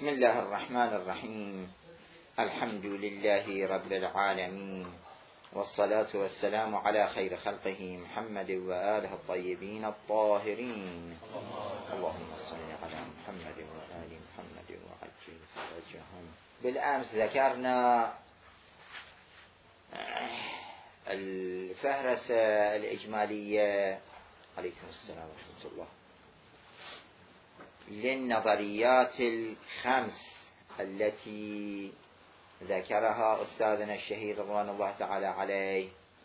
بسم الله الرحمن الرحيم. الحمد لله رب العالمين، والصلاة والسلام على خير خلقه محمد وآله الطيبين الطاهرين. اللهم صل على محمد وآل محمد وعجل فرجهم. بالأمس ذكرنا الفهرسة الإجمالية عليكم السلام ورحمة الله للنظريات الخمس التي ذكرها أستاذنا الشهير رضوان الله تعالى عليه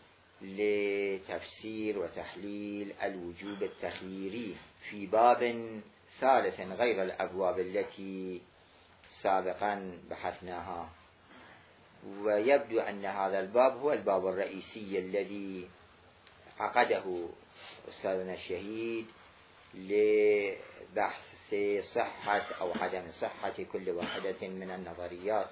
لتفسير وتحليل الوجوب التخييري في باب ثالث غير الأبواب التي سابقا بحثناها. ويبدو أن هذا الباب هو الباب الرئيسي الذي عقده أستاذنا الشهيد لبحث صحة أو عدم صحة كل واحدة من النظريات.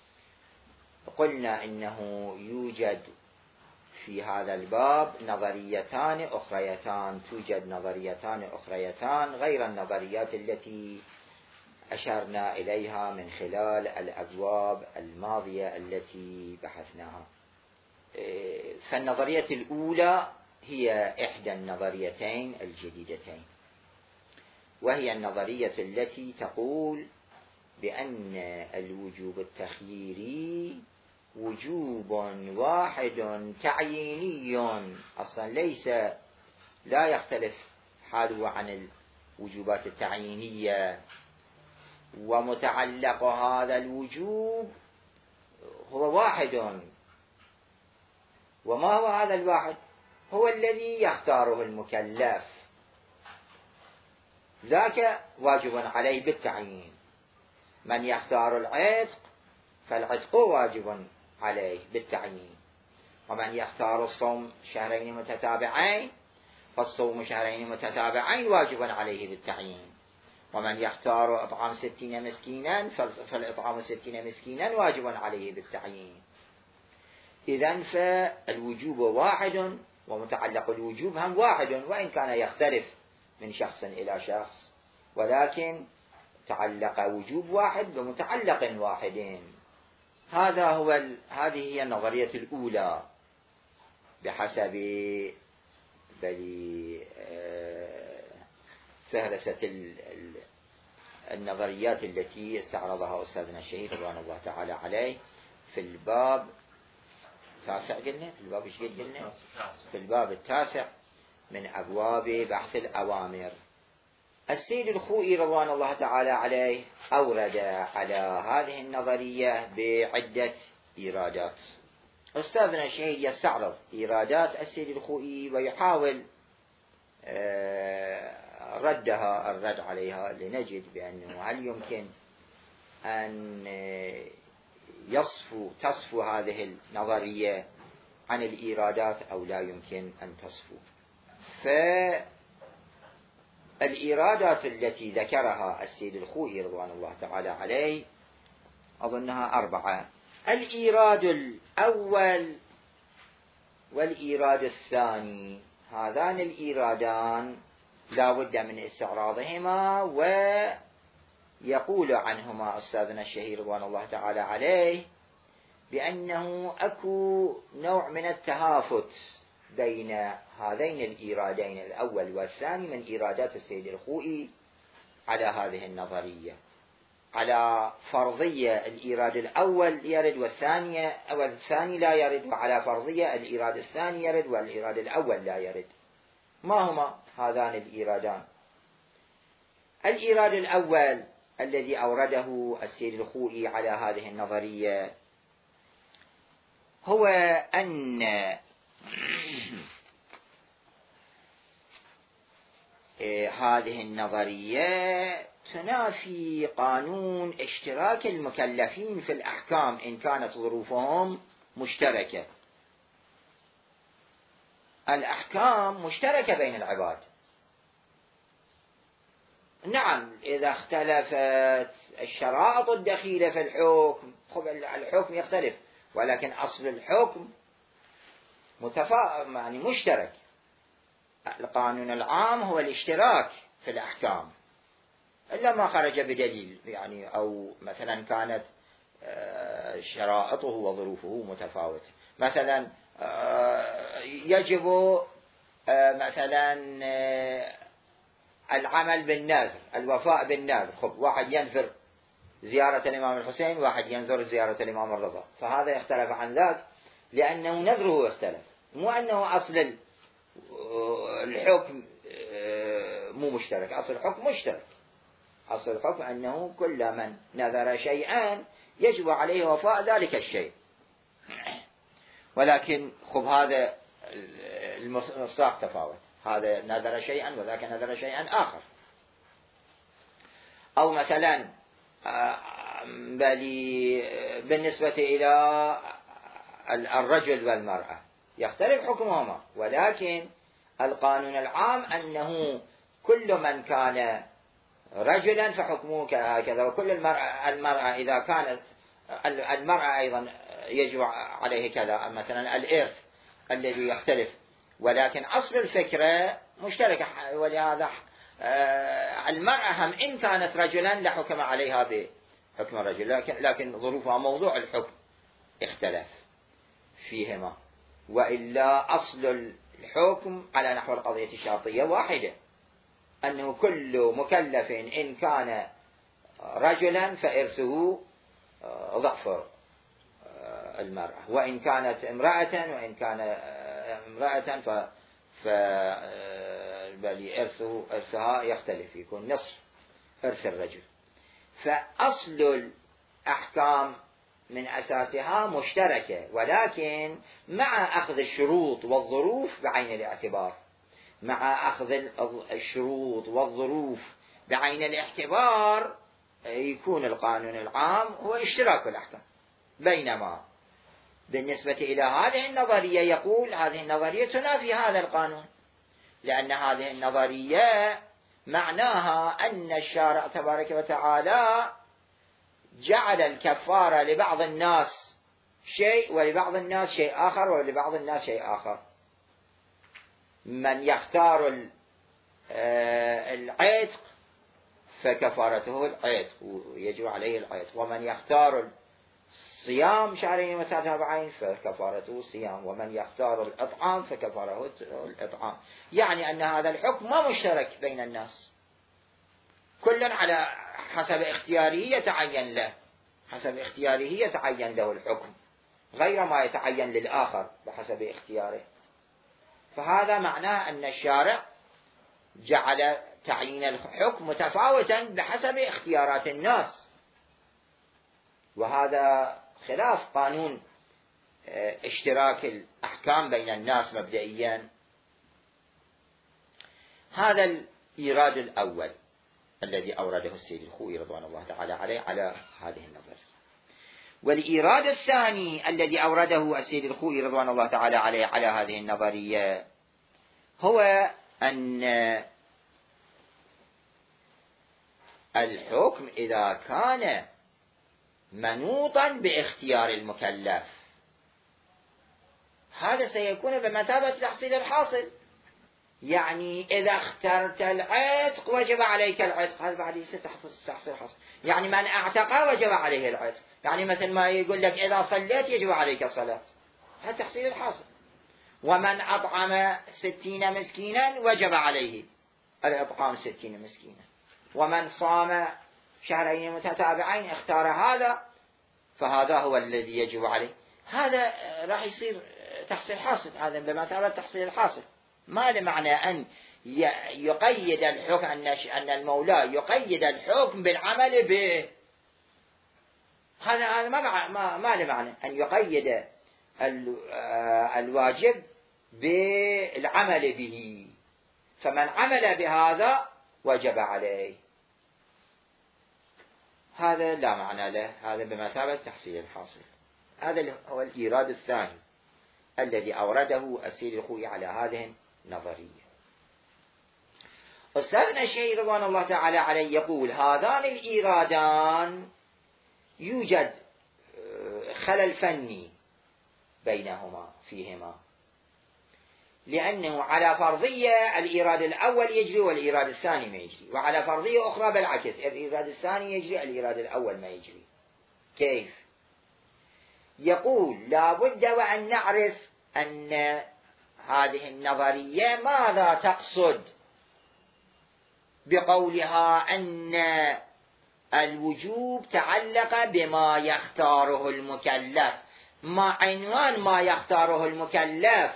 قلنا إنه يوجد في هذا الباب نظريتان أخريتان، توجد نظريتان أخريتان غير النظريات التي أشرنا إليها من خلال الأبواب الماضية التي بحثناها. فالنظرية الأولى هي إحدى النظريتين الجديدتين، وهي النظرية التي تقول بأن الوجوب التخييري وجوب واحد تعييني، أصلا لا يختلف حاله عن الوجوبات التعيينية، ومتعلق هذا الوجوب هو واحد. وما هو هذا الواحد؟ هو الذي يختاره المكلف، ذاك واجب عليه بالتعيين. من يختار العتق فالعتق واجب عليه بالتعيين، ومن يختار الصوم شهرين متتابعين فالصوم شهرين متتابعين واجب عليه بالتعيين، ومن يختار إطعام 60 مسكينا فالإطعام 60 مسكينا واجب عليه بالتعيين. إذن فالوجوب واحد، ومتعلق الوجوب هم واحد، وإن كان يختلف من شخص إلى شخص، ولكن تعلق وجوب واحد بمتعلق واحد. هذه هي النظرية الأولى بحسب فهرسة النظريات التي استعرضها أستاذنا الشهيد رضوان الله تعالى عليه في الباب التاسع. قلنا في الباب ايش قلنا؟ في الباب التاسع من أبواب بحث الأوامر. السيد الخوئي رضوان الله تعالى عليه أورد على هذه النظرية بعدة إيرادات. أستاذنا الشهيد يستعرض إيرادات السيد الخوئي ويحاول الرد عليها لنجد بأنه هل يمكن أن تصفو هذه النظرية عن الإيرادات أو لا يمكن أن تصفو. فالإيرادات التي ذكرها السيد الخوئي رضوان الله تعالى عليه أظنها 4. الإيراد الأول والإيراد الثاني، هذان الإيرادان لا بد من استعراضهما، ويقول عنهما أستاذنا الشهير رضوان الله تعالى عليه بأنه أكو نوع من التهافت بين هذين الإيرادين الأول والثاني من إيرادات السيد الخوئي على هذه النظرية، على فرضية الإيراد الأول يرد والثاني لا يرد، وعلى فرضية الإيراد الثاني يرد والإيراد الأول لا يرد. ما هما هذان الإيرادان؟ الإيراد الأول الذي أورده السيد الخوئي على هذه النظرية هو أن هذه النظرية تنافي قانون اشتراك المكلفين في الأحكام إن كانت ظروفهم مشتركة. الأحكام مشتركة بين العباد، نعم إذا اختلفت الشرائط الدخيلة في الحكم الحكم يختلف، ولكن أصل الحكم مشترك. القانون العام هو الاشتراك في الأحكام، إلا ما خرج بدليل، يعني أو مثلا كانت شرائطه وظروفه متفاوتة. مثلا يجب مثلا العمل بالنذر، الوفاء بالنذر. خب واحد ينذر زيارة الإمام الحسين، واحد ينذر زيارة الإمام الرضا، فهذا يختلف عن ذاك لأنه نذره اختلف، مو أنه أصل الحكم مو مشترك. أصل الحكم مشترك. أصل الحكم أنه كل من نذر شيئا يجب عليه وفاء ذلك الشيء. ولكن خب هذا المصداق تفاوت، هذا نذر شيئا وذاك نذر شيئا آخر. أو مثلا بالنسبة إلى الرجل والمرأة يختلف حكمهما، ولكن القانون العام أنه كل من كان رجلا فحكمه هكذا، وكل المرأة إذا كانت المرأة أيضا يجب عليه كذا. مثلا الإرث الذي يختلف، ولكن أصل الفكرة مشتركة. ولهذا المرأة هم إن كانت رجلا لحكم عليها بحكم الرجل، لكن ظروفها موضوع الحكم اختلف فيهما. وإلا أصل الحكم على نحو القضية الشرطية واحدة، أنه كل مكلف إن كان رجلا فإرثه ضعف المرأة، وإن كانت امرأة إرثها يختلف، يكون نصف إرث الرجل. فأصل الأحكام من أساسها مشتركة، ولكن مع أخذ الشروط والظروف بعين الاعتبار. مع أخذ الشروط والظروف بعين الاعتبار يكون القانون العام هو اشتراك الأحكام. بينما بالنسبة إلى هذه النظرية يقول هذه النظرية تنافي هذا القانون، لأن هذه النظرية معناها أن الشارع تبارك وتعالى جعل الكفارة لبعض الناس شيء ولبعض الناس شيء آخر ولبعض الناس شيء آخر. من يختار العتق فكفارته العتق ويجب عليه العتق، ومن يختار صيام شهرين متتابعين فكفارته الصيام، ومن يختار الإطعام فكفارته الإطعام. يعني أن هذا الحكم ما مشترك بين الناس، كل على حسب اختياره يتعين له، حسب اختياره يتعين له الحكم غير ما يتعين للآخر بحسب اختياره. فهذا معناه أن الشارع جعل تعيين الحكم متفاوتا بحسب اختيارات الناس، وهذا خلاف قانون اشتراك الأحكام بين الناس مبدئيا. هذا الإيراد الأول الذي أورده السيد الخوئي رضوان الله تعالى عليه على هذه النظرية. والإيراد الثاني الذي أورده السيد الخوئي رضوان الله تعالى عليه على هذه النظرية هو أن الحكم إذا كان منوطا باختيار المكلف هذا سيكون بمثابة تحصيل الحاصل. يعني إذا اخترت العتق وجب عليك العتق، هذا بعد يصير تحصيل الحاصل. يعني من اعتق وجب عليه العتق، يعني مثل ما يقول لك إذا صليت يجب عليك الصلاة، هذا تحصيل الحاصل. ومن أطعم 60 مسكينا وجب عليه الإطعام 60 مسكينا. ومن صام شهرين متتابعين اختار هذا فهذا هو الذي يجب عليه. هذا راح يصير تحصيل حاصل، هذا بمثابة تحصيل الحاصل. ما لمعنى أن يقيد الحكم أن المولى يقيد الحكم بالعمل به، هذا ما لمعنى أن يقيد الواجب بالعمل به. فمن عمل بهذا وجب عليه، هذا لا معنى له، هذا بمثابة تحصيل الحاصل. هذا هو الإيراد الثاني الذي أورده السيد الخوئي على هذه النظرية. أستاذنا الشيخ رضوان الله تعالى عليه يقول هذان الإيرادان يوجد خلل فني بينهما فيهما، لأنه على فرضية الإيراد الأول يجري والإيراد الثاني ما يجري، وعلى فرضية أخرى بالعكس، الإيراد الثاني يجري الإيراد الأول ما يجري. كيف؟ يقول لا بد وأن نعرف أن هذه النظرية ماذا تقصد بقولها أن الوجوب تعلق بما يختاره المكلف. ما عنوان ما يختاره المكلف؟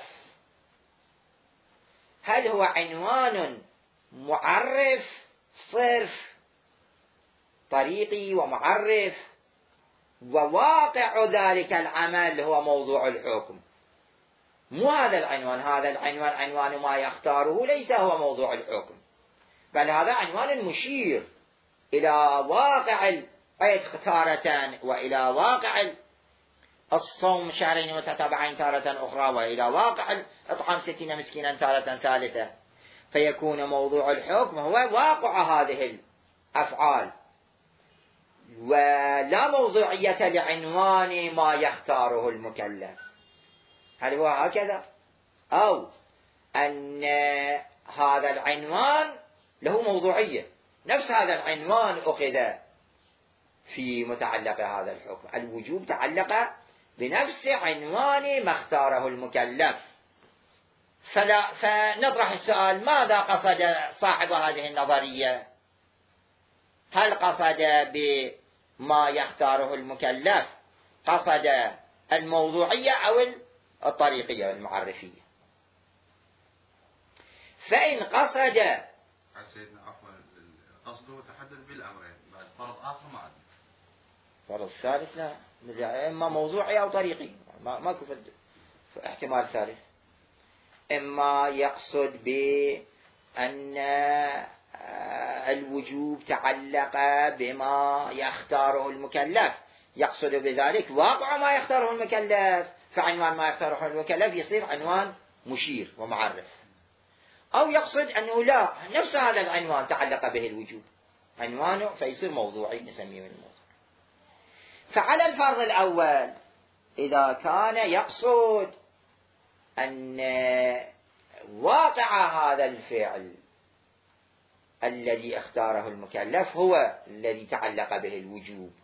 هل هو عنوان معرف صرف طريقي ومعرف، وواقع ذلك العمل هو موضوع الحكم؟ مو هذا العنوان، هذا العنوان عنوان ما يختاره ليس هو موضوع الحكم، بل هذا عنوان مشير إلى واقع العتق تارة، وإلى واقع الصوم شهرين متتابعين تارة أخرى، وإلى واقع إطعام 60 مسكينا تارة ثالثة. فيكون موضوع الحكم هو واقع هذه الأفعال، ولا موضوعية لعنوان ما يختاره المكلف. هل هو هكذا؟ أو أن هذا العنوان له موضوعية، نفس هذا العنوان أخذ في متعلق هذا الحكم، الوجوب تعلق بنفس عنوان ما اختاره المكلف. فنطرح السؤال: ماذا قصد صاحب هذه النظرية؟ هل قصد بما يختاره المكلف قصد الموضوعية أو الطريقية والمعرفية؟ فإن قصد سيدنا عفوا قصده تحدد بالأمرين، بعد فرض آخر ما عندنا فرض الثالث لا، إما موضوعي أو طريقي، ماكو احتمال ثالث. إما يقصد بأن الوجوب تعلق بما يختاره المكلف، يقصد بذلك واقع ما يختاره المكلف، فعنوان ما يختاره المكلف يصير عنوان مشير ومعرف. أو يقصد أنه لا، نفس هذا العنوان تعلق به الوجوب، عنوانه فيصير موضوعي نسميه الموضوع. فعلى الفرض الأول، إذا كان يقصد أن واقع هذا الفعل الذي اختاره المكلف هو الذي تعلق به الوجوب،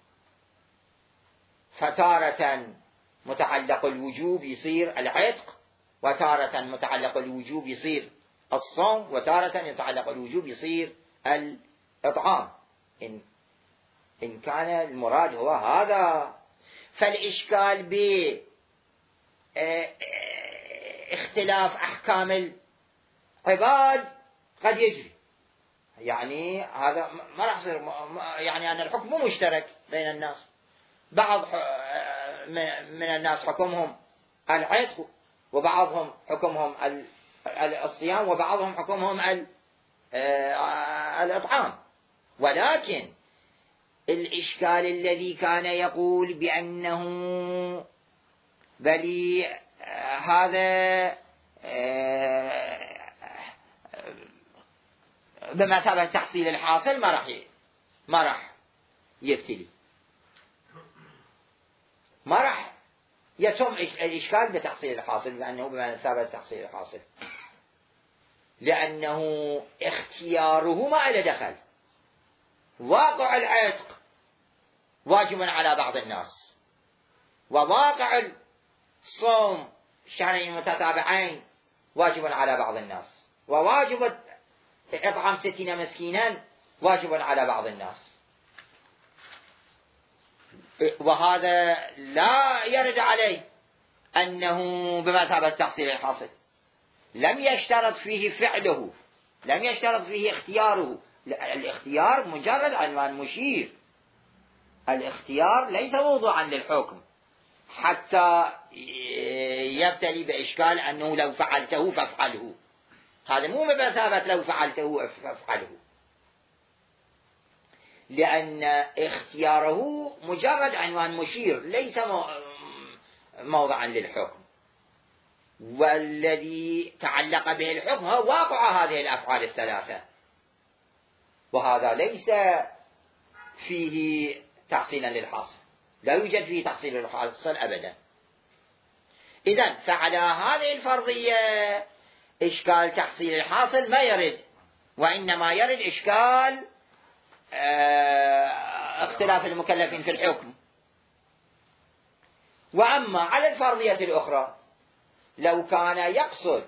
فتارة متعلق الوجوب يصير العتق، وتارة متعلق الوجوب يصير الصوم، وتارة يتعلق الوجوب يصير الإطعام، إن كان المراد هو هذا. فالإشكال باختلاف أحكام العباد قد يجري، يعني هذا ما راح يصير، يعني أن الحكم مو مشترك بين الناس، بعض من الناس حكمهم العتق، وبعضهم حكمهم الصيام، وبعضهم حكمهم الإطعام. ولكن الإشكال الذي كان يقول بأنه بل هذا بمثابة تحصيل الحاصل ما راح يبتلي، ما راح يتم الإشكال بتحصيل الحاصل، لأنه بمثابة تحصيل الحاصل، لأنه اختياره ما له دخل. واقع العتق واجب على بعض الناس، وواقع الصوم شهرين متتابعين واجب على بعض الناس، وواجب إطعام 60 مسكينا واجب على بعض الناس. وهذا لا يرد عليه أنه بمثابة تحصيل الحاصل، لم يشترط فيه فعله، لم يشترط فيه اختياره. الاختيار مجرد عنوان مشير، الاختيار ليس موضوعا للحكم حتى يبتلي بإشكال أنه لو فعلته فافعله. هذا مو بمثابة لو فعلته فافعله، لأن اختياره مجرد عنوان مشير ليس موضعا للحكم، والذي تعلق به الحكم هو واقع هذه الأفعال الثلاثة، وهذا ليس فيه تحصيلا للحاصل، لا يوجد فيه تحصيل للحاصل أبدا. إذن فعلى هذه الفرضية إشكال تحصيل الحاصل ما يرد، وإنما يرد إشكال اختلاف المكلفين في الحكم. وأما على الفرضية الأخرى، لو كان يقصد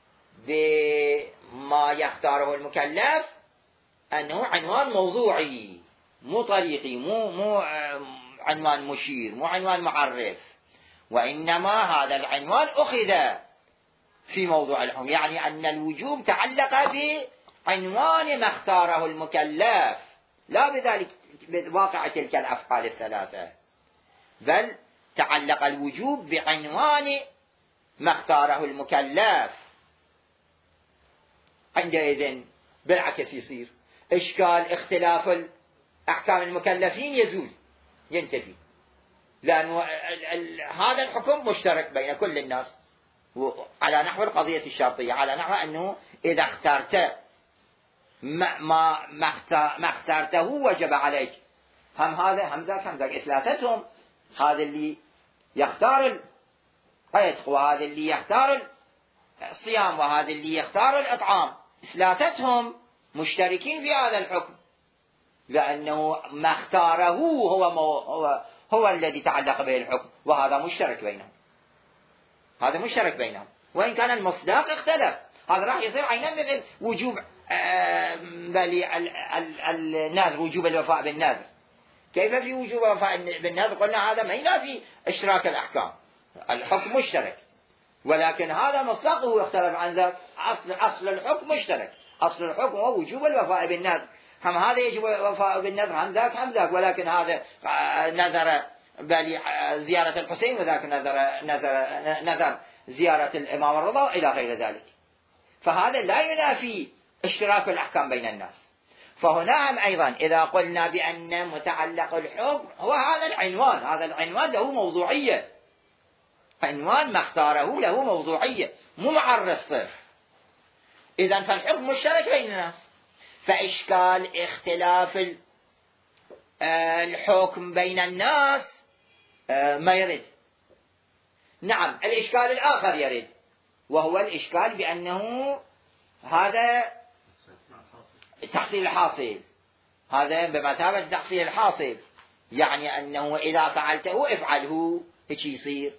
بما يختاره المكلف أنه عنوان موضوعي مو طريقي، مو عنوان مشير، مو عنوان معرف، وإنما هذا العنوان أخذ في موضوع الحكم، يعني أن الوجوب تعلق بعنوان ما اختاره المكلف لا بذلك بواقع تلك الأفعال الثلاثة، بل تعلق الوجوب بعنوان ما اختاره المكلف. عندئذ بالعكس يصير إشكال اختلاف أحكام المكلفين يزول، ينتفي، لأن هذا الحكم مشترك بين كل الناس، على نحو القضية الشرطية، على نحو أنه إذا اخترت ما اخترته وجب عليك، هم ذاك إثلاثتهم، هذا اللي يختار العتق وهذا اللي يختار الصيام وهذا اللي يختار الإطعام، إثلاثتهم مشتركين في هذا الحكم، لأنه ما اختاره هو الذي تعلق به الحكم، وهذا مشترك بينهم، هذا مشترك بينهم، وإن كان المصداق اختلف. هذا راح يصير عينا مثل وجوب النذر، وجوب الوفاء بالنذر. كيف في وجوب الوفاء بالنذر قلنا هذا ما ينافي اشتراك الأحكام، الحكم مشترك، ولكن هذا مصداقه يختلف عن ذاك. أصل الحكم مشترك، أصل الحكم هو وجوب الوفاء بالنذر، هم هذا يجب الوفاء بالنذر هم ذاك، ولكن هذا نذر زيارة الحسين، وذاك نذر زيارة الإمام الرضا إلى غير ذلك، فهذا لا ينافي اشتراك الأحكام بين الناس. فهنا هم أيضا إذا قلنا بأن متعلق الحكم هو هذا العنوان، هذا العنوان له موضوعية، عنوان ما اختاره له موضوعية مو معرف صرف، إذن فالحكم مشترك بين الناس، فإشكال اختلاف الحكم بين الناس ما يرد. نعم الإشكال الآخر يرد، وهو الإشكال بأنه هذا تحصيل الحاصل، هذا بمثابة تحصيل الحاصل، يعني أنه إذا فعلته افعله، هيك يصير.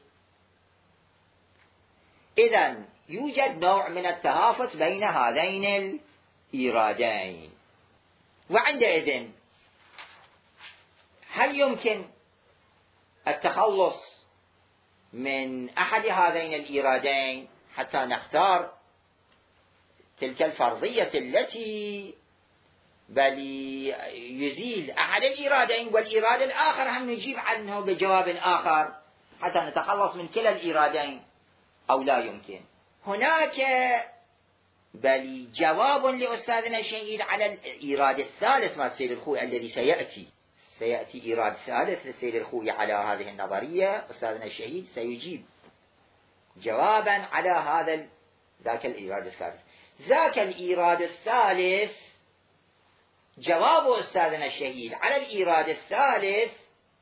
إذن يوجد نوع من التهافت بين هذين الإيرادين، وعندئذ هل يمكن التخلص من أحد هذين الإيرادين حتى نختار تلك الفرضية التي بل يزيل أحد الإيرادين والإيراد الآخر هم نجيب عنه بجواب آخر حتى نتخلص من كلا الإيرادين، أو لا يمكن؟ هناك بل جواب لأستاذنا الشهيد على الإيراد الثالث مع السيد الخوئي الذي سيأتي إيراد ثالث للسيد الخوئي على هذه النظرية. أستاذنا الشهيد سيجيب جوابا على ذاك الإيراد الثالث. ذاك الإيراد الثالث، جواب أستاذنا الشهيد على الإيراد الثالث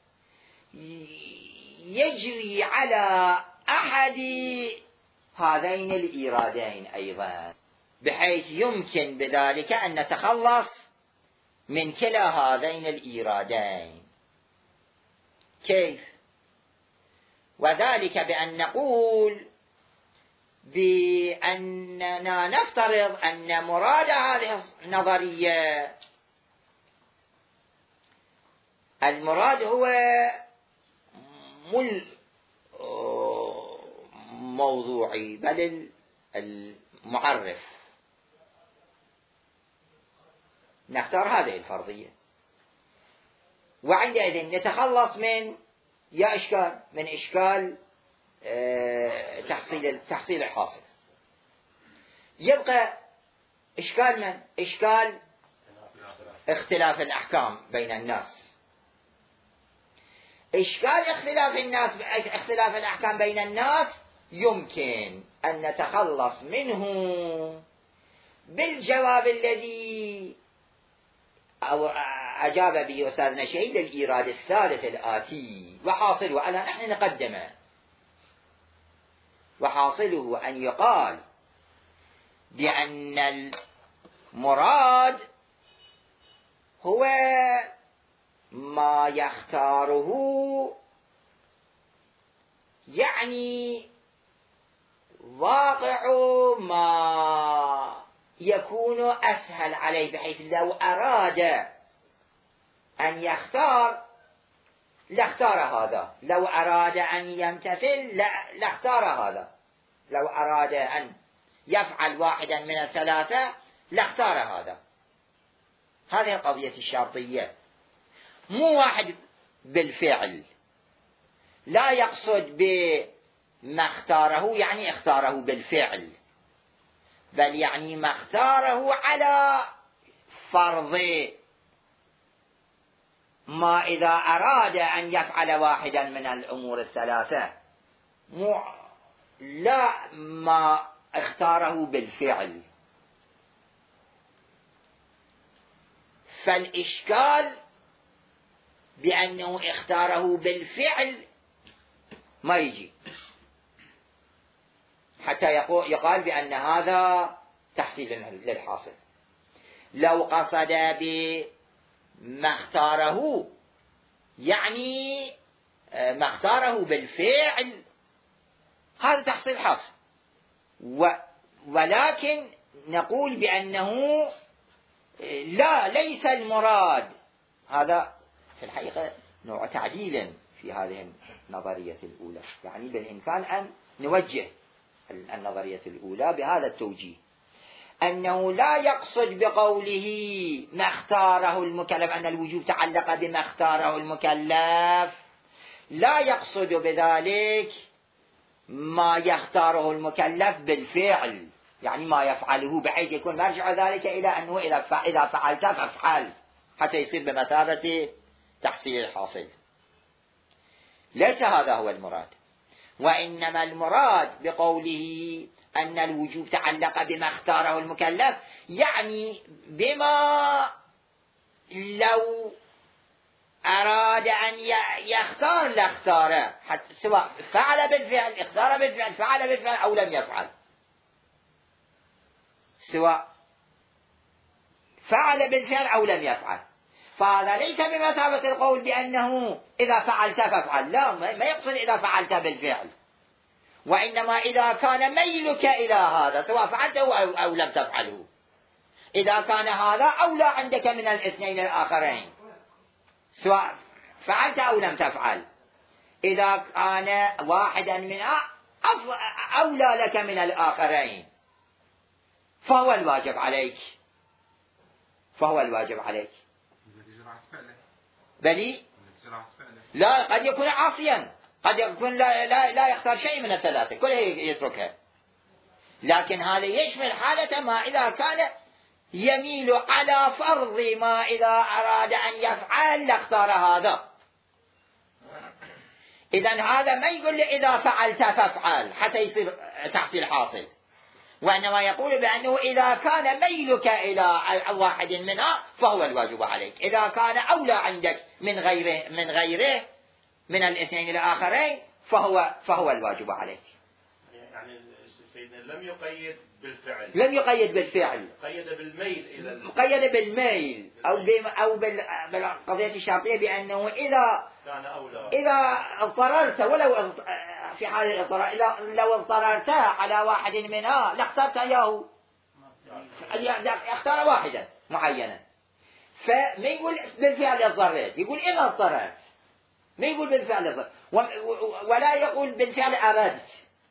يجري على أحد هذين الإيرادين أيضا، بحيث يمكن بذلك أن نتخلص من كلا هذين الإيرادين. كيف؟ وذلك بأن نقول بأننا نفترض أن مراد هذه النظرية، المراد هو موضوعي بل المعرف. نختار هذه الفرضية، وعندئذ نتخلص من إشكال تحصيل الحاصل. يبقى إشكال إشكال اختلاف الأحكام بين الناس. إشكال اختلاف الأحكام بين الناس يمكن أن نتخلص منه بالجواب الذي أجاب به أستاذنا الشهيد للإيراد الثالث الآتي، وحاصله ألا نحن نقدمه، وحاصله أن يقال بأن المراد هو ما يختاره، يعني واقع ما يكون أسهل عليه، بحيث لو أراد أن يختار لاختار هذا، لو أراد أن يمتثل لاختار هذا، لو أراد أن يفعل واحدا من الثلاثة لاختار هذا. هذه القضية الشرطية، مو واحد بالفعل، لا يقصد بما اختاره يعني اختاره بالفعل، بل يعني ما اختاره على فرض ما إذا أراد أن يفعل واحدا من الأمور الثلاثة، لا ما اختاره بالفعل. فالإشكال بأنه اختاره بالفعل ما يجي حتى يقال بأن هذا تحصيل للحاصل. لو قصد بما اختاره يعني ما اختاره بالفعل، هذا تحصيل حاصل، ولكن نقول بأنه ليس المراد. هذا في الحقيقة نوع تعديل في هذه النظرية الأولى، يعني بالإمكان أن نوجه النظرية الأولى بهذا التوجيه، أنه لا يقصد بقوله ما اختاره المكلف أن الوجوب تعلق بما اختاره المكلف، لا يقصد بذلك ما يختاره المكلف بالفعل، يعني ما يفعله، بحيث يكون مرجع ذلك إلى أنه إذا فعلت فافعل، حتى يصير بمثابة تحصيل الحاصل. ليس هذا هو المراد، وإنما المراد بقوله أن الوجوب تعلق بما اختاره المكلف، يعني بما لو أراد أن يختار لاختاره، سواء فعل بالفعل، اختار بالفعل، فعل بالفعل أو لم يفعل، سواء فعل بالفعل أو لم يفعل. فهذا ليس بمثابة القول بأنه إذا فعلت فافعل، لا، ما يقصد إذا فعلت بالفعل، وإنما إذا كان ميلك إلى هذا سواء فعلته أو لم تفعله، إذا كان هذا أولى عندك من الاثنين الآخرين سواء فعلت أو لم تفعل، إذا كان واحدا منها أولى لك من الآخرين فهو الواجب عليك، فهو الواجب عليك. بلي لا، قد يكون عاصيا، قد يكون لا يختار شيء من الثلاثة، كلها يتركها، لكن هذا يشمل حالة ما إذا كان يميل على فرض ما إذا أراد أن يفعل لاختار هذا. إذن هذا ما يقول لي إذا فعلت فافعل حتى يصير تحصيل حاصل، وإنما يقول بأنه إذا كان ميلك إلى واحد منها فهو الواجب عليك، إذا كان أولى عندك من غيره من الاثنين الآخرين فهو الواجب عليك. يعني سيدنا لم يقيد بالفعل، لم يقيد بالفعل، قيد بالميل إلى قيد بالميل أو بالقضية الشرطية بأنه إذا كان أولى، إذا اضطررت، ولو في حال الاضطرار، لو اضطررت على واحد منها لاخترت إياه، اختار واحدا معينا، فما يقول بالفعل اضطررت، يقول إذا اضطررت، ما يقول بالفعل اضطررت، ولا يقول بالفعل أردت،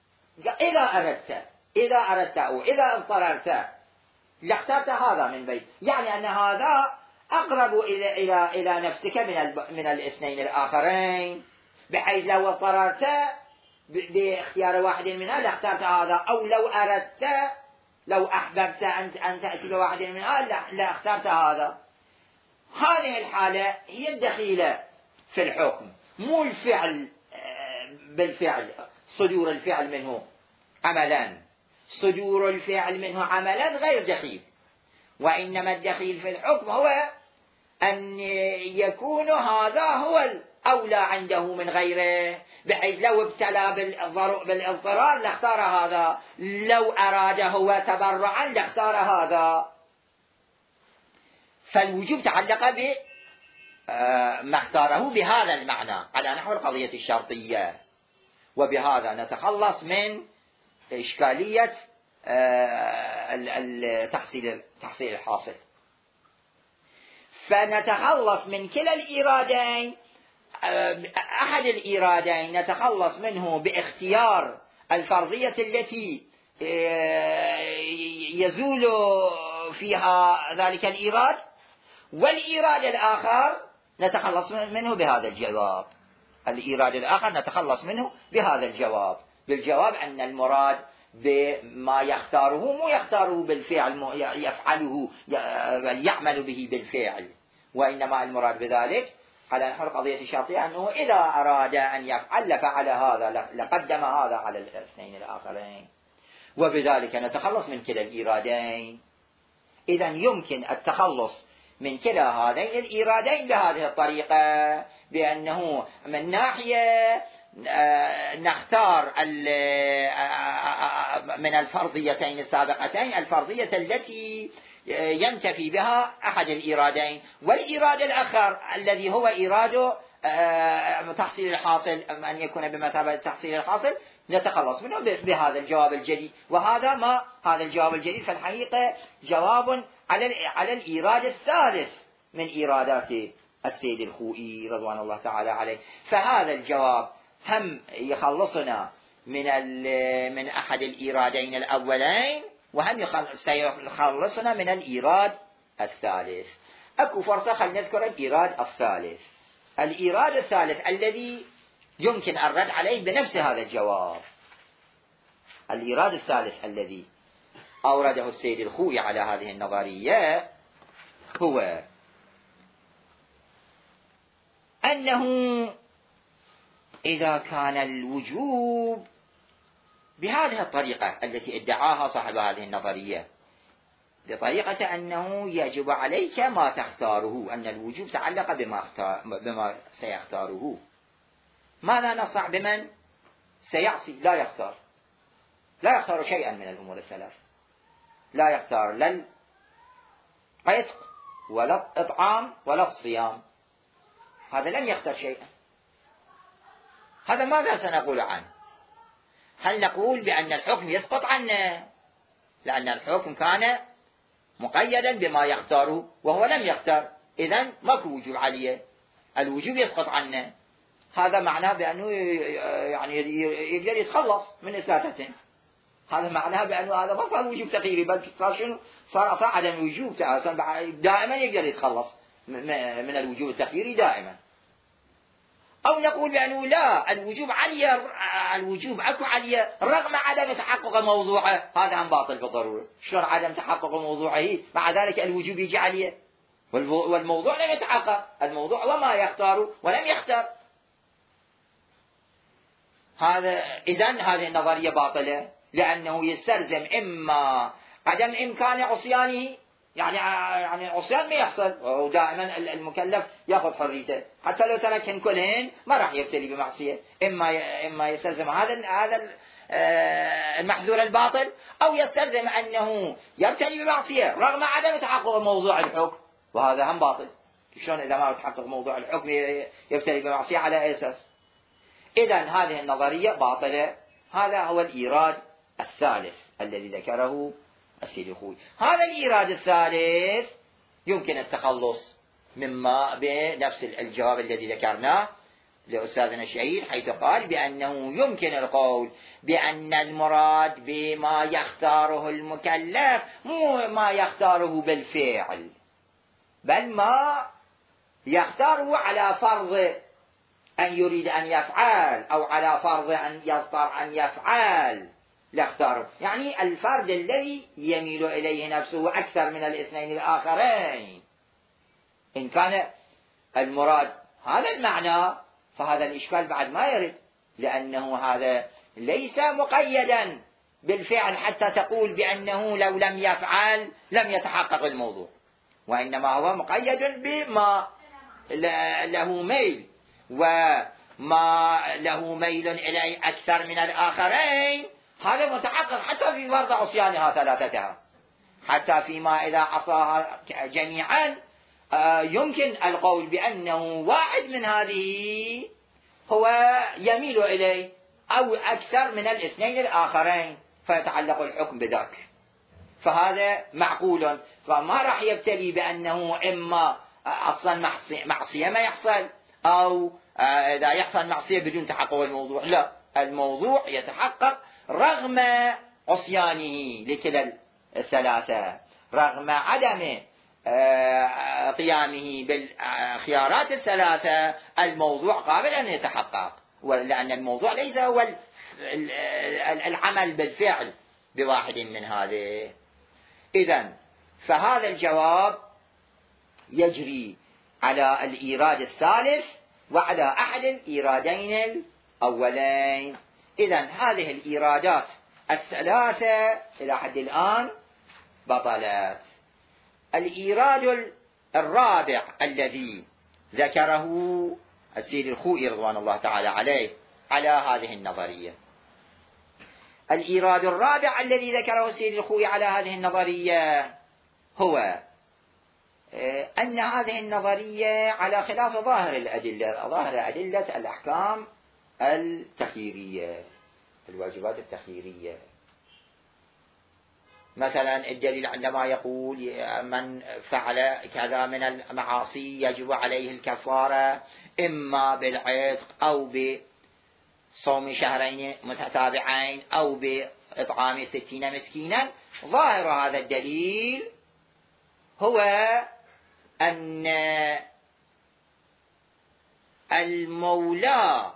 إذا أردت أو إذا اضطررت لاخترت هذا من بيت، يعني أن هذا أقرب إلى نفسك من الاثنين الآخرين، بحيث لو اضطررت باختيار واحد منها لاخترت هذا، أو لو أردت، لو أحببت أن تأتي بواحد منها لاخترت هذا. هذه الحالة هي الدخيلة في الحكم، مو الفعل بالفعل، صدور الفعل منه عملا، صدور الفعل منه عملا غير دخيل، وإنما الدخيل في الحكم هو أن يكون هذا هو أولى عنده من غيره، بحيث لو ابتلى بالاضطرار لاختار هذا، لو أراد هو تبرعا لاختار هذا. فالوجوب تعلق بما اختاره بهذا المعنى على نحو القضية الشرطية، وبهذا نتخلص من إشكالية تحصيل الحاصل. فنتخلص من كلا الإيرادين. أحد الإيرادين نتخلص منه باختيار الفرضية التي يزول فيها ذلك الإيراد، والإيراد الآخر نتخلص منه بهذا الجواب. الإيراد الآخر نتخلص منه بهذا الجواب، بالجواب أن المراد بما يختاره مو يختاره بالفعل يفعله يعمل به بالفعل، وإنما المراد بذلك على نحو القضية الشرطية أنه إذا أراد أن يفعل لفعل هذا، لقدم هذا على الاثنين الآخرين، وبذلك نتخلص من كلا الإيرادين. إذن يمكن التخلص من كلا هذين الإيرادين بهذه الطريقة، بأنه من ناحية نختار من الفرضيتين السابقتين الفرضية التي ينتفي بها أحد الإيرادين، والإيراد الآخر الذي هو إيراد تحصيل الحاصل أن يكون بمثابة تحصيل الحاصل نتخلص منه بهذا الجواب الجديد. وهذا هذا الجواب الجديد في الحقيقة جواب على الإيراد الثالث من إيرادات السيد الخوئي رضوان الله تعالى عليه. فهذا الجواب هم يخلصنا من أحد الإيرادين الأولين، وهم سيخلصنا من الإيراد الثالث. أكو فرصة خلينا نذكر الإيراد الثالث. الإيراد الثالث الذي يمكن الرد عليه بنفس هذا الجواب. الإيراد الثالث الذي أورده السيد الخوئي على هذه النظرية هو أنه إذا كان الوجوب بهذه الطريقة التي ادعاها صاحب هذه النظرية، بطريقة أنه يجب عليك ما تختاره، أن الوجوب تعلق بما سيختاره، ماذا نصنع بمن سيعصي؟ لا يختار شيئا من الأمور الثلاث، لا يختار لا العتق ولا الإطعام ولا الصيام، هذا لم يختار شيئا. هذا ماذا سنقول عنه؟ هل نقول بأن الحكم يسقط عنه لأن الحكم كان مقيدا بما يختاره وهو لم يختار، إذن ماكو وجوب عليه، الوجوب يسقط عنه؟ هذا معناه بأنه يعني يقدر يتخلص من إثلاثته. هذا معناه بأنه هذا ما صار وجوب تغييري، بل صار شنو؟ صار عدم الوجوب، دائما يقدر يتخلص من الوجوب التغييري دائما. أو نقول بأنه لا، الوجوب عليه، الوجوب أكو عليه رغم عدم تحقق موضوعه، هذا هم باطل بالضرورة. شلون عدم تحقق موضوعه مع ذلك الوجوب يجي عليه؟ والموضوع لم يتحقق، الموضوع وما يختار ولم يختار. إذن هذه النظرية باطلة، لأنه يستلزم إما عدم إمكان عصيانه، يعني عصيان ما يحصل، ودائما المكلف يأخذ حريته حتى لو تركهن كلهن ما راح يبتلي بمعصية. إما يستلزم هذا المحذور الباطل، أو يستلزم أنه يبتلي بمعصية رغم عدم تحقق موضوع الحكم، وهذا هم باطل. شلون إذا ما تحقق موضوع الحكم يبتلي بمعصية على أي أساس؟ إذن هذه النظرية باطلة. هذا هو الإيراد الثالث الذي ذكره السيد الخوئي. هذا الإيراد الثالث يمكن التخلص مما بنفس الجواب الذي ذكرناه لأستاذنا الشهيد، حيث قال بأنه يمكن القول بأن المراد بما يختاره المكلف مو ما يختاره بالفعل، بل ما يختاره على فرض أن يريد أن يفعل، أو على فرض أن يضطر أن يفعل لاختاره، يعني الفرد الذي يميل إليه نفسه أكثر من الاثنين الآخرين. إن كان المراد هذا المعنى فهذا الإشكال بعد ما يرد، لأنه هذا ليس مقيدا بالفعل حتى تقول بأنه لو لم يفعل لم يتحقق الموضوع، وإنما هو مقيد بما له ميل. وما له ميل إليه أكثر من الآخرين، هذا متحقق حتى في فرض عصيانها ثلاثتها، حتى فيما إذا عصاها جميعا يمكن القول بأنه واحد من هذه هو يميل إليه أو أكثر من الاثنين الآخرين، فيتعلق الحكم بذاك، فهذا معقول. فما راح يبتلي بأنه إما أصلا معصية ما يحصل، أو إذا يحصل معصية بدون تحقق الموضوع، لا، الموضوع يتحقق رغم عصيانه لكلا الثلاثة، رغم عدم قيامه بالخيارات الثلاثة، الموضوع قابل أن يتحقق، لأن الموضوع ليس هو العمل بالفعل بواحد من هذه. إذن فهذا الجواب يجري على الإيراد الثالث وعلى أحد الإيرادين الأولين. إذن هذه الإيرادات الثلاثة إلى حد الآن بطلت. الإيراد الرابع الذي ذكره السيد الخوئي رضوان الله تعالى عليه على هذه النظرية، الإيراد الرابع الذي ذكره السيد الخوئي على هذه النظرية هو أن هذه النظرية على خلاف ظاهر الأدلة، ظاهر أدلة الأحكام التخييرية، الواجبات التخييرية. مثلا الدليل عندما يقول من فعل كذا من المعاصي يجب عليه الكفارة إما بالعتق أو بصوم شهرين متتابعين أو بإطعام 60 مسكينا، ظاهر هذا الدليل هو أن المولى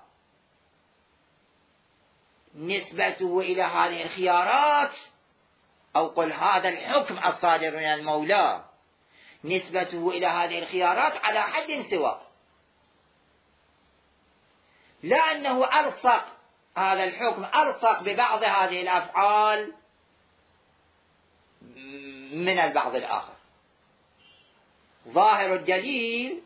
نسبته إلى هذه الخيارات، أو قل هذا الحكم الصادر من المولى نسبته إلى هذه الخيارات على حد سواء، لا أنه ألصق هذا الحكم ألصق ببعض هذه الأفعال من البعض الآخر. ظاهر الدليل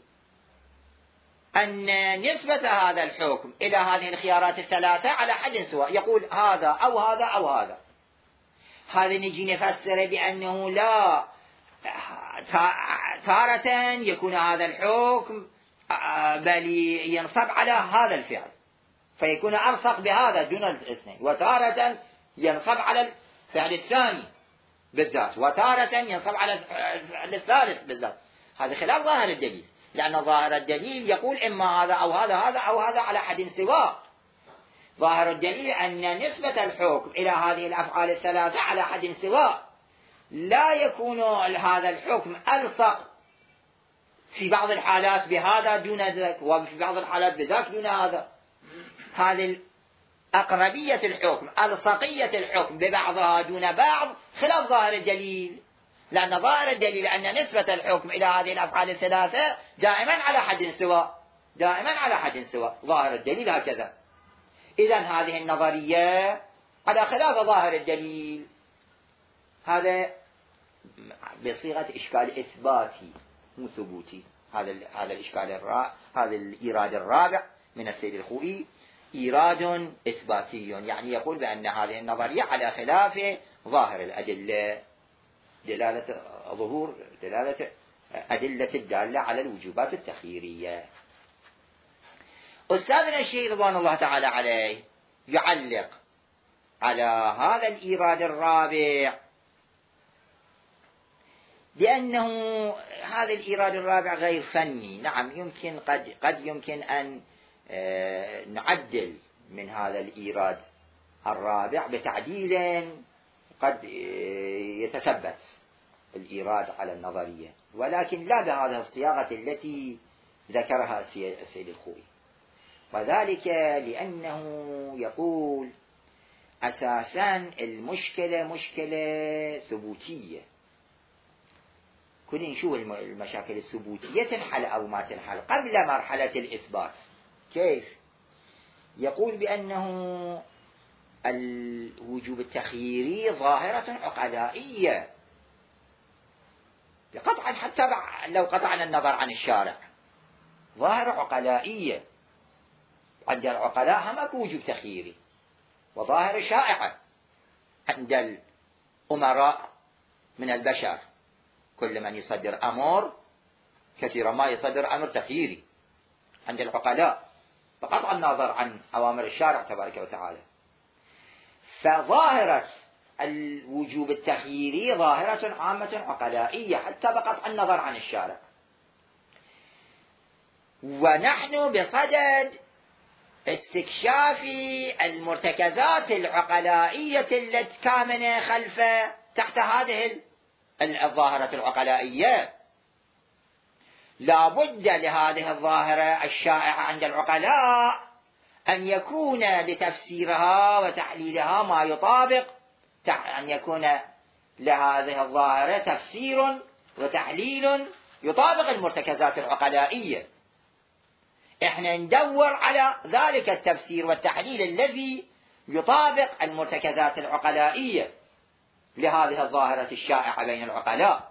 أن نسبة هذا الحكم إلى هذه الخيارات الثلاثة على حد سواء، يقول هذا أو هذا أو هذا. هذا نجي نفسر بأنه لا، تارة يكون هذا الحكم بل ينصب على هذا الفعل فيكون ألصق بهذا دون الاثنين، وتارة ينصب على الفعل الثاني بالذات، وتارة ينصب على الفعل الثالث بالذات. هذا خلاف ظاهر الدليل، لأن ظاهر الدليل يقول إما هذا أو هذا أو هذا على حد سواء. ظاهر الدليل أن نسبة الحكم إلى هذه الأفعال الثلاثة على حد سواء، لا يكون هذا الحكم ألصق في بعض الحالات بهذا دون ذاك، وفي بعض الحالات بذاك دون هذا. هذه أقربية الحكم، ألصقية الحكم ببعضها دون بعض خلاف ظاهر الدليل، لأن ظاهر الدليل أن نسبة الحكم إلى هذه الأفعال الثلاثة دائما على حد سواء، دائما على حد سواء، ظاهر الدليل هكذا. إذن هذه النظرية على خلاف ظاهر الدليل. هذا بصيغة إشكال إثباتي مو ثبوتي. هذا الإشكال هذا الإيراد الرابع من السيد الخوئي إيراد إثباتي، يعني يقول بأن هذه النظرية على خلاف ظاهر الأدلة، دلالة أدلة الدالة على الوجوبات التخييرية. أستاذنا الشيخ رضوان الله تعالى عليه يعلق على هذا الإيراد الرابع لأنه هذا الإيراد الرابع غير فني. نعم يمكن قد يمكن أن نعدل من هذا الإيراد الرابع بتعديل قد يتثبت الإيراد على النظرية، ولكن لا بهذه الصياغة التي ذكرها السيد الخوئي، وذلك لأنه يقول أساسا المشكلة مشكلة ثبوتية. كنا نشوف المشاكل الثبوتية تنحل أو ما تنحل قبل مرحلة الإثبات. كيف؟ يقول بأنه الوجوب التخييري ظاهرة عقلائية قطعا، حتى لو قطعنا النظر عن الشارع، ظاهرة عقلائية عند العقلاء هم اكو وجوب تخييري، وظاهرة شائعة عند الأمراء من البشر، كل من يصدر أمر كثيرا ما يصدر أمر تخييري عند العقلاء بقطع النظر عن أوامر الشارع تبارك وتعالى. فظاهرة الوجوب التخييري ظاهرة عامة عقلائية حتى بقطع النظر عن الشارع. ونحن بصدد استكشاف المرتكزات العقلائية التي كامنة خلف تحت هذه الظاهرة العقلائية. لا بد لهذه الظاهرة الشائعة عند العقلاء أن يكون لتفسيرها وتحليلها ما يطابق، أن يكون لهذه الظاهرة تفسير وتحليل يطابق المرتكزات العقلائية. احنا ندور على ذلك التفسير والتحليل الذي يطابق المرتكزات العقلائية لهذه الظاهرة الشائعة بين العقلاء.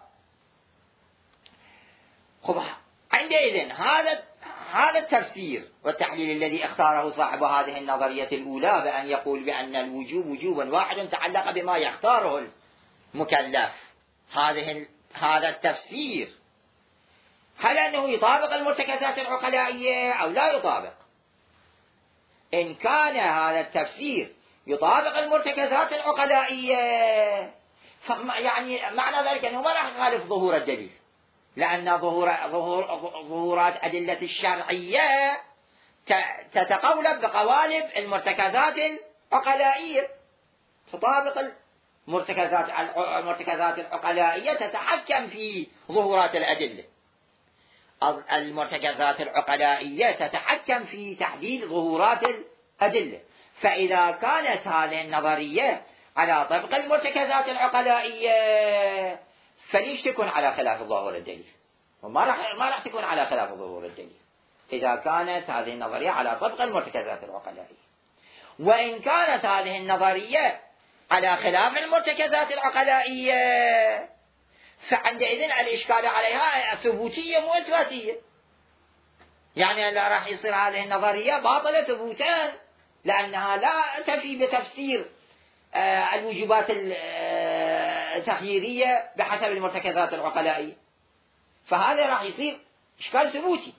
عندئذ هذا التفسير والتحليل الذي اختاره صاحب هذه النظرية الأولى بأن يقول بأن الوجوب وجوب واحد تعلق بما يختاره المكلف، هذا التفسير هل أنه يطابق المرتكزات العقلائية أو لا يطابق؟ إن كان هذا التفسير يطابق المرتكزات العقلائية يعني معنى ذلك أنه ما راح يخالف ظهور الدليل، لأن ظهورات أدلة الشرعية تتقولب بقوالب المرتكزات العقلائية، تطابق المرتكزات العقلائية تتحكم في ظهورات الأدلة. المرتكزات العقلائية تتحكم في تحديد ظهورات الأدلة. فإذا كانت هذه النظرية على طبق المرتكزات العقلائية فليش تكون على خلاف ظهور الدليل؟ وما راح تكون على خلاف ظهور الدليل إذا كانت هذه النظرية على طبق المرتكزات العقلائية. وإن كانت هذه النظرية على خلاف المرتكزات العقلائية فعندئذ الإشكال عليها ثبوتية مو إثباتية، يعني راح يصير هذه النظرية باطلة ثبوتا لأنها لا تفي بتفسير الوجوبات التخييرية بحسب المرتكزات العقلائية، فهذا راح يصير إشكال ثبوتي.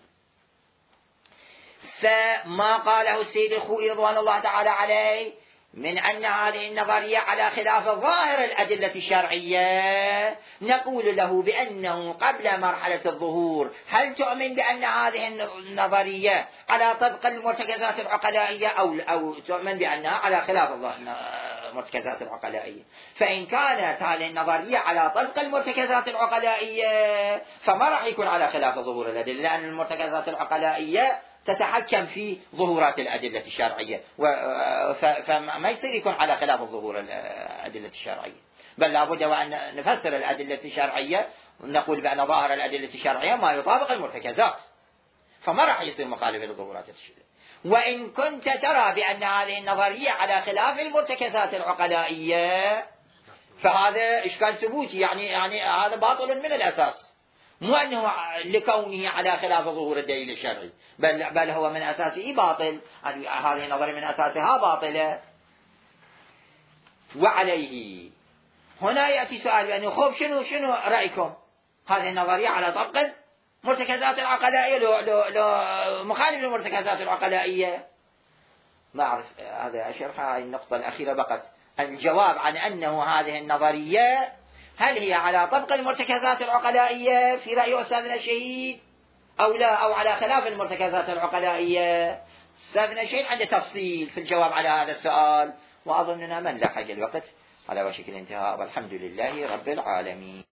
فما قاله السيد الخوئي رضوان الله تعالى عليه من أن هذه النظرية على خلاف ظاهر الأدلة الشرعية نقول له بأنه قبل مرحلة الظهور هل تؤمن بأن هذه النظرية على طبق المرتكزات العقلائية أو تؤمن بأنها على خلاف المرتكزات العقلائية؟ فإن كانت هذه النظرية على طبق المرتكزات العقلائية فما راح يكون على خلاف ظهور الأدلة، لأن المرتكزات العقلائية تتحكم في ظهورات الأدلة الشرعية، فما يصير يكون على خلاف ظهور الأدلة الشرعية، بل لابد وأن نفسر الأدلة الشرعية ونقول بأن ظاهر الأدلة الشرعية ما يطابق المرتكزات، فما راح يصير مخالفة لظهورات الشرعية. وإن كنت ترى بأن هذه النظرية على خلاف المرتكزات العقلائية فهذا إشكال ثبوتي، يعني هذا باطل من الأساس، مو أنه لكونه على خلاف ظهور الدليل الشرعي، بل هو من أساسه باطل، هذه النظرية من أساسها باطلة. وعليه هنا يأتي سؤال بأنه خب شنو رأيكم؟ هذه النظرية على طبق المرتكزات العقلائية لو مخالف للمرتكزات العقلائية؟ ما أعرف، هذا أشرح هذه النقطة الأخيرة بقت. الجواب عن أنه هذه النظرية هل هي على طبق المرتكزات العقلائية في رأي أستاذنا الشهيد أو لا، أو على خلاف المرتكزات العقلائية؟ أستاذنا الشهيد عنده تفصيل في الجواب على هذا السؤال، وأظننا من لحق الوقت على وشك الانتهاء، والحمد لله رب العالمين.